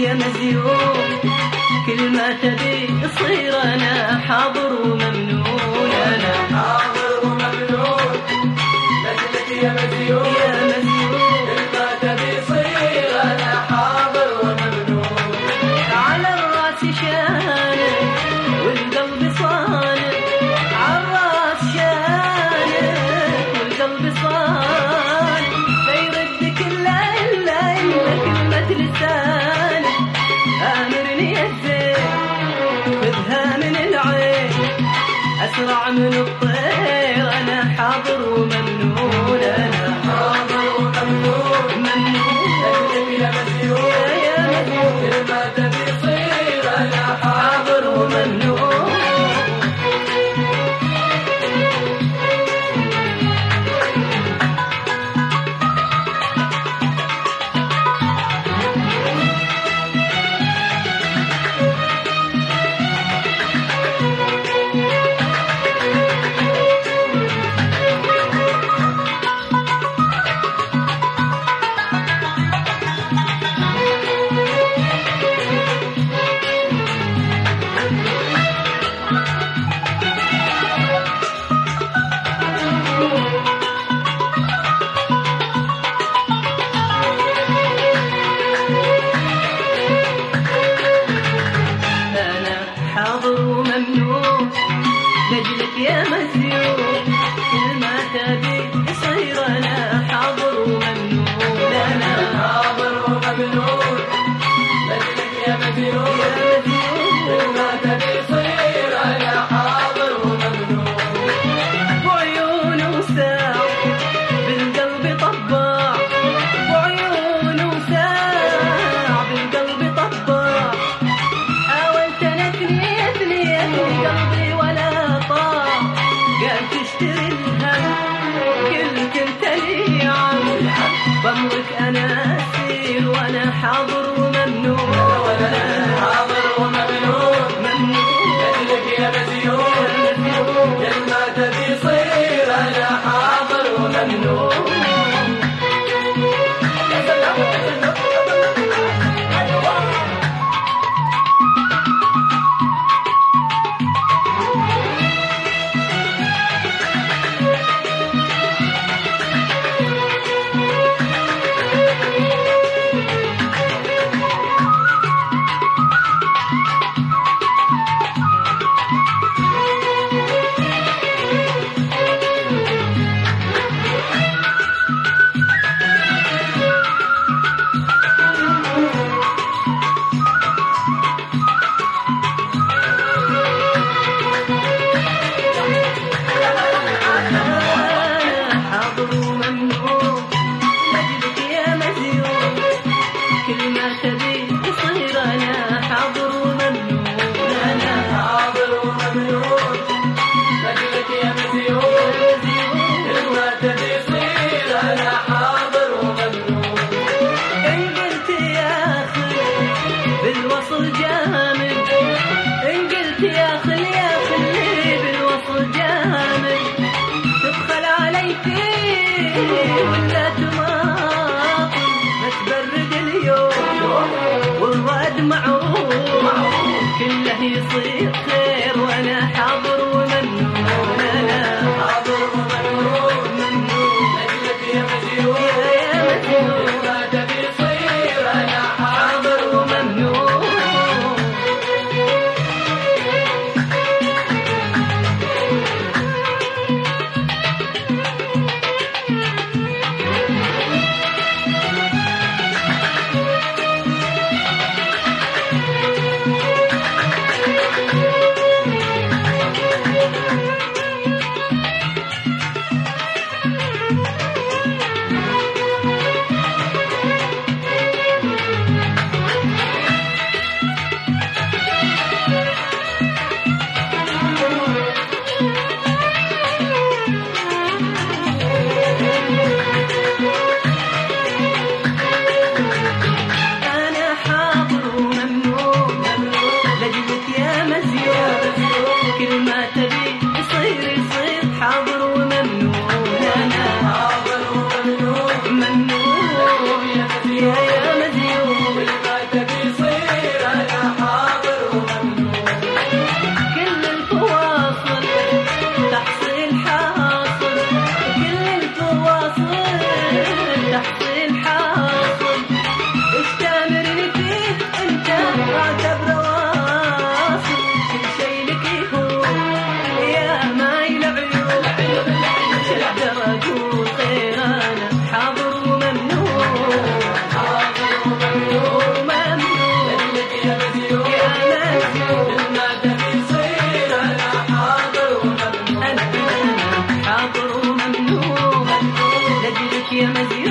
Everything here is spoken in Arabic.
يا مزيون كل ما تبي تصير أنا حاضر وممنون. أنا حاضر وممنون لك يا مزيون، يا مزيون كل ما تبي تصير أنا حاضر وممنون. على الراس شانك والقلب صانك، على الراس شانك والقلب صانك، لا يردك إلا كلمة لسانك. آمرني يا الزين خذها من العين، أسرع من الطير أنا حاضر وممنون. أنا حاضر وممنون ممنون لك يا مزيون، يا مزيون كل ما تبي تصير أنا حاضر وممنون. حاضر وممنون لجلك يا مزيون، كل ما تبي يصير أنا حاضر وممنون. أنا حاضر وممنون لك يا مزيون، يا مزيون كل ما تبي تصير أنا حاضر وممنون. وعيونه ساع بالقلب طباع، وعيونه ساع بالقلب طباع، حاولت أثني قلبي ولا طاع، قال تشتري الهم قلت انت لي عم، بأمرك أنا أسير وأنا حاضر وممنون. وأنا حاضر وممنون ممنون لك يا مزيون، كل ما تبي تصير أنا حاضر وممنون. حاضر وممنون لجلك يا مزيون، كل ما تبي يصير أنا حاضر وممنون. أنا حاضر وممنون لك يا مزيون، كل ما تبي تصير أنا حاضر وممنون. إن قلت يا خل بالوصل جامد، إن قلت يا خل بالوصل جامد، تبخل علي فيه ولا تماطل، ما تبرد اليوم والرد معروف كله يصير خير وأنا حاضر وممنون. أنا حاضر وممنون ممنون لك يا مزيون، يا مزيون كل ما تبي تصير أنا حاضر وممنون. يا مزيون